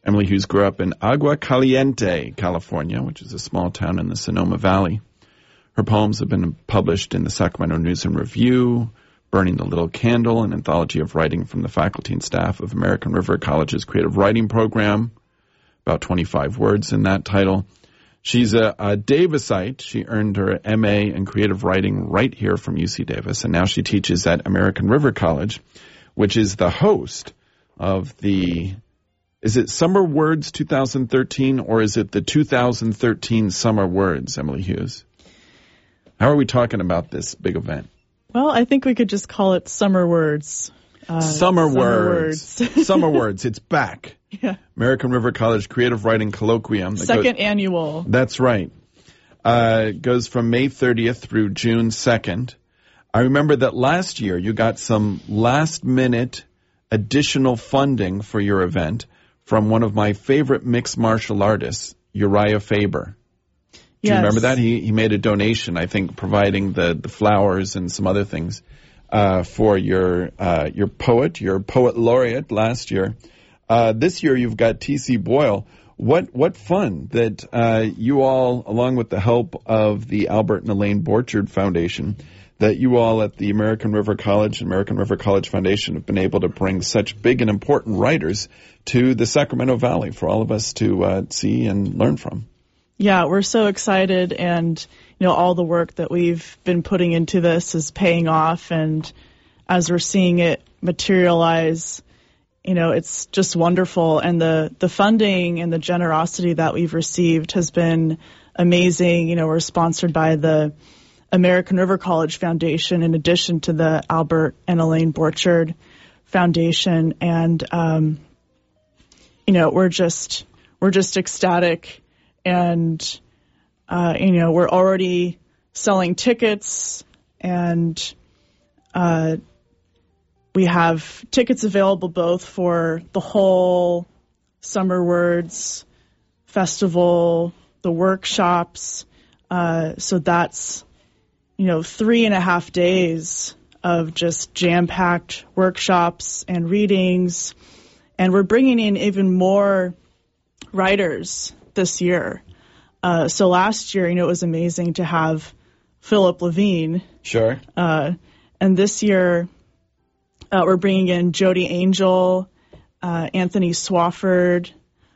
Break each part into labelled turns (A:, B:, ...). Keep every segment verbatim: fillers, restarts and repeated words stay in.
A: Emily Hughes grew up in Agua Caliente, California, which is a small town in the Sonoma Valley. Her poems have been published in the Sacramento News and Review, Burning the Little Candle, an anthology of writing from the faculty and staff of American River College's creative writing program, about twenty-five words in that title. She's a, a Davisite. She earned her M A in creative writing right here from U C Davis, and now she teaches at American River College, which is the host of the, is it Summer Words two thousand thirteen, or is it the two thousand thirteen Summer Words, Emily Hughes? How are we talking about this big event?
B: Well, I think we could just call it Summer Words. Uh,
A: Summer, Summer
B: Words.
A: Words. Summer Words. It's back.
B: Yeah.
A: American River College Creative Writing Colloquium.
B: Second
A: goes,
B: annual.
A: That's right. Uh, it goes from May thirtieth through June second. I remember that last year you got some last-minute additional funding for your event from one of my favorite mixed martial artists, Uriah Faber. Do you
B: yes.
A: remember that? He he made a donation, I think, providing the, the flowers and some other things uh, for your uh, your poet, your poet laureate last year. Uh, this year you've got T C. Boyle. What what fun that uh, you all, along with the help of the Albert and Elaine Borchard Foundation, that you all at the American River College and American River College Foundation have been able to bring such big and important writers to the Sacramento Valley for all of us to uh, see and learn from.
B: Yeah, we're so excited, and you know, all the work that we've been putting into this is paying off, and as we're seeing it materialize, you know, it's just wonderful, and the, the funding and the generosity that we've received has been amazing. You know, we're sponsored by the American River College Foundation in addition to the Albert and Elaine Borchard Foundation, and um, you know, we're just we're just ecstatic. And, uh, you know, we're already selling tickets, and uh, we have tickets available both for the whole Summer Words Festival, the workshops. Uh, so that's, you know, three and a half days of just jam-packed workshops and readings. And we're bringing in even more writers this year. Uh, so last year, you know, it was amazing to have Philip Levine.
A: Sure.
B: Uh, and this year, uh, we're bringing in Jody Angel, uh, Anthony Swafford,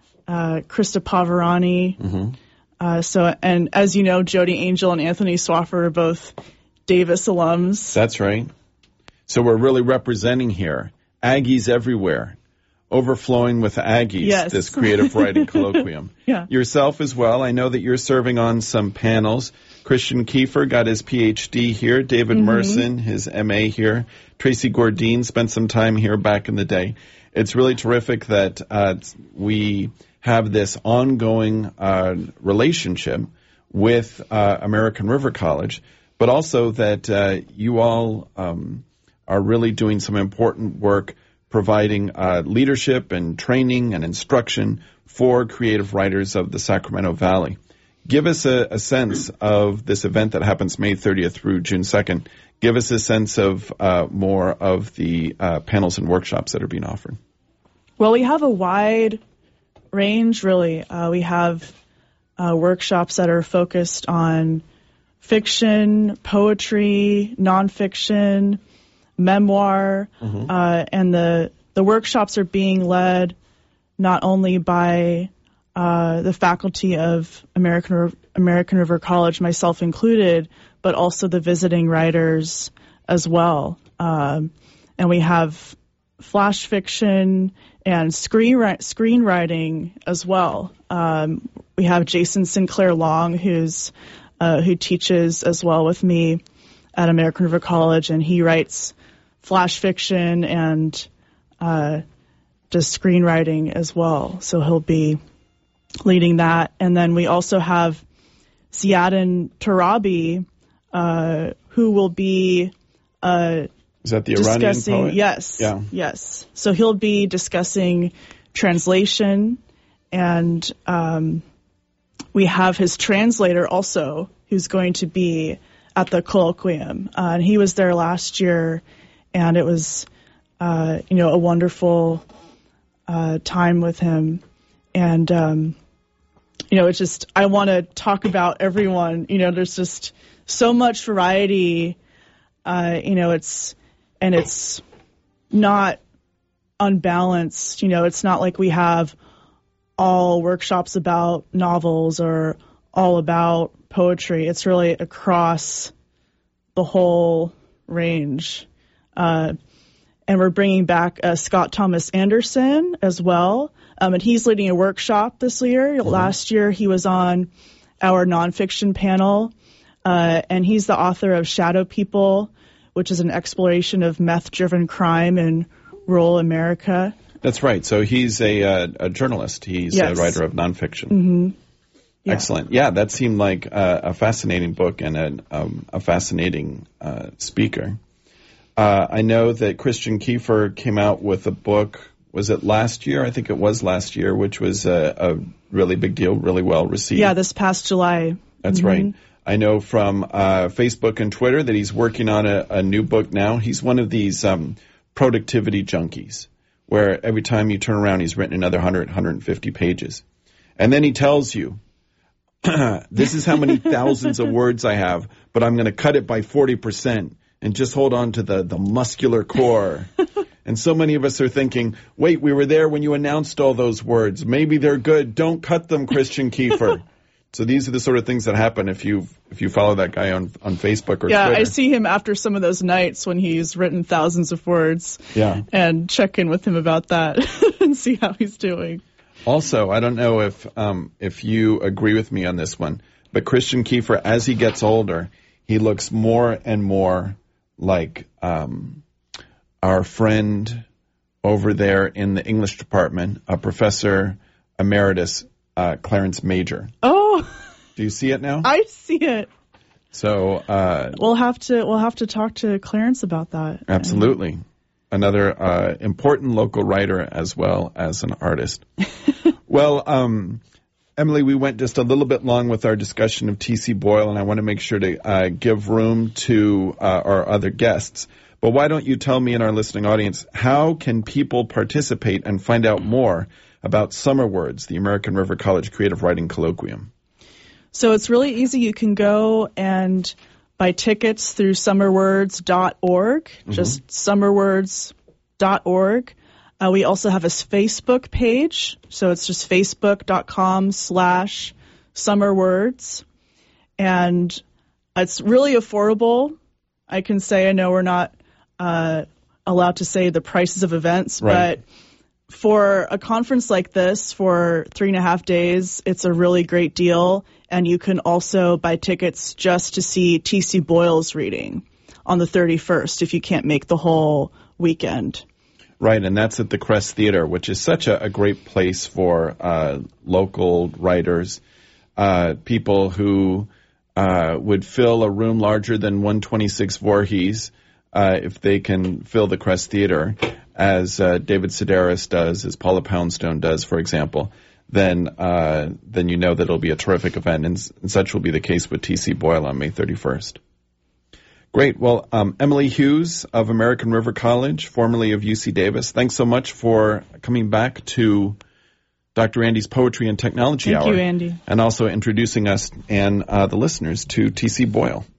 B: uh, Krista Pavarani.
A: Mm-hmm.
B: Uh, so, and as you know, Jody Angel and Anthony Swafford are both Davis alums.
A: That's right. So we're really representing here Aggies everywhere. Overflowing with Aggies,
B: yes.
A: This creative writing colloquium.
B: Yeah.
A: Yourself as well. I know that you're serving on some panels. Christian Kiefer got his P H D here. David mm-hmm. Merson, his M A here. Tracy Gordine spent some time here back in the day. It's really terrific that uh, we have this ongoing uh, relationship with uh, American River College, but also that uh, you all um, are really doing some important work providing uh, leadership and training and instruction for creative writers of the Sacramento Valley. Give us a, a sense of this event that happens May thirtieth through June second. Give us a sense of uh, more of the uh, panels and workshops that are being offered.
B: Well, we have a wide range, really. Uh, we have uh, workshops that are focused on fiction, poetry, nonfiction, memoir, mm-hmm. uh, and the the workshops are being led not only by uh, the faculty of American American River College, myself included, but also the visiting writers as well. Um, and we have flash fiction and screen screenwriting as well. Um, we have Jason Sinclair Long, who's uh, who teaches as well with me at American River College, and he writes flash fiction and uh, does screenwriting as well. So he'll be leading that. And then we also have Ziadin Tarabi, uh, who will be uh,
A: Is that the Iranian poet?
B: Yes,
A: yeah.
B: yes. So he'll be discussing translation, and um, we have his translator also, who's going to be at the colloquium. Uh, and he was there last year, and it was, uh, you know, a wonderful uh, time with him. and um, you know, it's just I want to talk about everyone. You know, there's just so much variety. Uh, you know, it's and it's not unbalanced. You know, it's not like we have all workshops about novels or all about poetry. It's really across the whole range. Uh, and we're bringing back uh, Scott Thomas Anderson as well. Um, and he's leading a workshop this year. Mm-hmm. Last year he was on our nonfiction panel. Uh, and he's the author of Shadow People, which is an exploration of meth-driven crime in rural America.
A: That's right. So he's a, uh, a journalist. He's yes. a writer of nonfiction.
B: Mm-hmm. Yeah.
A: Excellent. Yeah, that seemed like a, a fascinating book and a, um, a fascinating uh, speaker. Uh, I know that Christian Kiefer came out with a book, was it last year? I think it was last year, which was a, a really big deal, really well received.
B: Yeah, this past July.
A: That's
B: mm-hmm.
A: right. I know from uh, Facebook and Twitter that he's working on a, a new book now. He's one of these um, productivity junkies, where every time you turn around, he's written another one hundred, one hundred fifty pages. And then he tells you, this is how many thousands of words I have, but I'm going to cut it by forty percent and just hold on to the, the muscular core. And so many of us are thinking, wait, we were there when you announced all those words. Maybe they're good. Don't cut them, Christian Kiefer. So these are the sort of things that happen if you if you follow that guy on, on Facebook or
B: yeah,
A: Twitter.
B: Yeah, I see him after some of those nights when he's written thousands of words.
A: Yeah.
B: And check in with him about that and see how he's doing.
A: Also, I don't know if um, if you agree with me on this one, but Christian Kiefer, as he gets older, he looks more and more like um, our friend over there in the English department, a Professor Emeritus uh, Clarence Major.
B: Oh,
A: do you see it now?
B: I see it.
A: So uh,
B: we'll have to we'll have to talk to Clarence about that.
A: Absolutely. Another uh, important local writer as well as an artist. Well, um, Emily, we went just a little bit long with our discussion of T C. Boyle, and I want to make sure to uh, give room to uh, our other guests. But why don't you tell me and our listening audience, how can people participate and find out more about Summer Words, the American River College Creative Writing Colloquium?
B: So it's really easy. You can go and buy tickets through summer words dot org, mm-hmm. just summer words dot org. Uh, we also have a Facebook page, so it's just facebook.com slash summerwords. And it's really affordable. I can say, I know we're not uh, allowed to say the prices of events,
A: right.
B: but for a conference like this, for three and a half days, it's a really great deal. And you can also buy tickets just to see T C. Boyle's reading on the thirty-first if you can't make the whole weekend.
A: Right, and that's at the Crest Theater, which is such a, a great place for uh, local writers, uh, people who uh, would fill a room larger than one twenty-six Voorhees uh, if they can fill the Crest Theater, as uh, David Sedaris does, as Paula Poundstone does, for example. Then, uh, then you know that it'll be a terrific event, and, and such will be the case with T C. Boyle on May thirty-first. Great. Well, um, Emily Hughes of American River College, formerly of U C Davis, thanks so much for coming back to Doctor Andy's Poetry and Technology
B: Thank
A: Hour.
B: you, Andy.
A: And also introducing us and uh, the listeners to T C. Boyle.